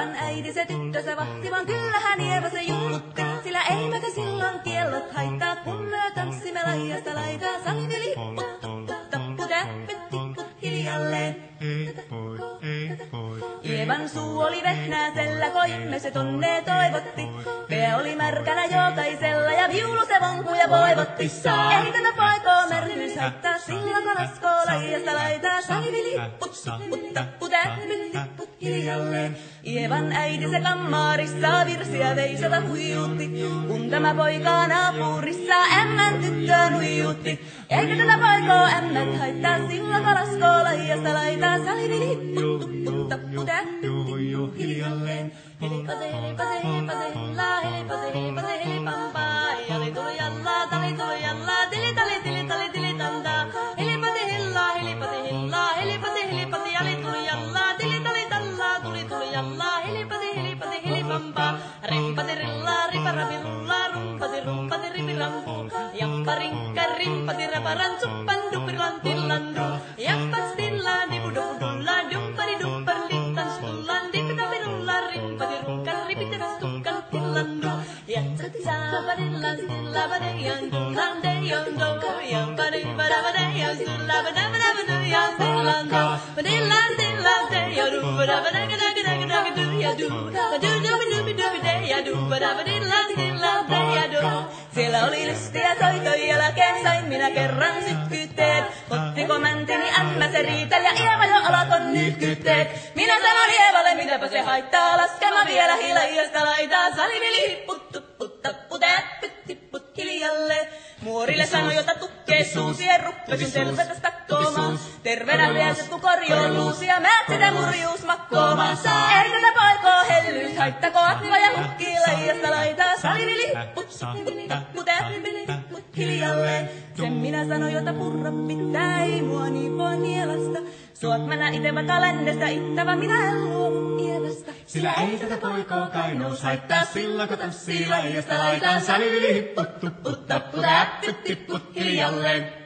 Eevan äiti se tyttönsä vahti, vaan kyllähän Eeva se jullutti. Sillä eiväkä silloin kiellot haittaa, kun me tanssimme laidasta laitaan. Salivili, tappu, täppyt, tipput hiljalleen. Eevan suu oli vehnäisellä, koimme se tonne toivotti. Pää oli märkänä jokaisella ja viulu se vonkuja voivotti. Ei tätä poikoo märkyys haittaa, silloin kun laskoo laidasta laitaa. Salivili, tappu, täppyt, tipput hiljalleen. Eevan äiti se kammarissa virsiä veisata huijutti, kun tämä poika naapurissa ämmän tyttöön huijutti. Eikä tätä poikoo ämmät haittaa, silloin kun laskoo laidasta laitaa. Salivili, tappu, täppyt, tipput hiljalleen. Helipase, helipase, helipase, hilla, helipase, helipase, helipampaa. Jali tuli jallaa, tali tuli jallaa, tili tali tili tali tili tantaa. Helipase, hilla, helipase, hilla, helipase, helipase, jali tuli jallaa, tili tali tallaa, tuli tuli jallaa. Helipase, helipase, helipampaa. Rimpase, rillaa, riparapi, rullaa, rumpase, ripirampu. Jappa, rinkka, rimpasi, raparan, suppan, dupiran, tillandu. Jappa, stillaan, dipudupudullaa, duppari, duppar, littan, stullaan, dipitapi, rullaa, rimpasi, rukkan, ripitas, tukkan, tillandu. Jatsat, saabadillan, stillabadayan, kullan, deyon, do. Jampari, badabadayan, stillabadabadayan, stillando. Badillan, stillan, deyon, do. Badabadagadagadagadagadu, yadu. Badudubidubidubideya, do. Badabadillan, stillan, deya, do. Siellä oli lystiä soitoja jälkeen, sain minä kerran sytkytteet. Ottiko mäntini ämmä se riitel ja Eeva jo alakon nytkytteet. Minä sanon Eevalle, mitäpä se haittaa, laskema vielä hilaijasta laitaa. Salivili hipput, tupput, tappu, täppyt, tipput hiljalle. Muorille sanoi, jota tukkee suusien ruppesin tervetä stakkoomaan. Terveenä pääset kun korjoon luusia, määt sitä murjuus makkoomaan. Ei tätä poikoo hellyys haittako, atva ja hukkii laijasta laitaa. Salivili hipput, tappu, täppyt, tipput hiljalle. Sen minä sanoin, jota purra pitää, ei mua niin voi nielasta. Suot mä näin ite vaikka lännestä ittävä, minä en luovu Eevästä. Sillä ei tätä poikoo kainous haittaa, silloin kun tanssii laijasta laitaan. Salivili hipput, tupput, tappu, täppyt, tipput hiljalleen.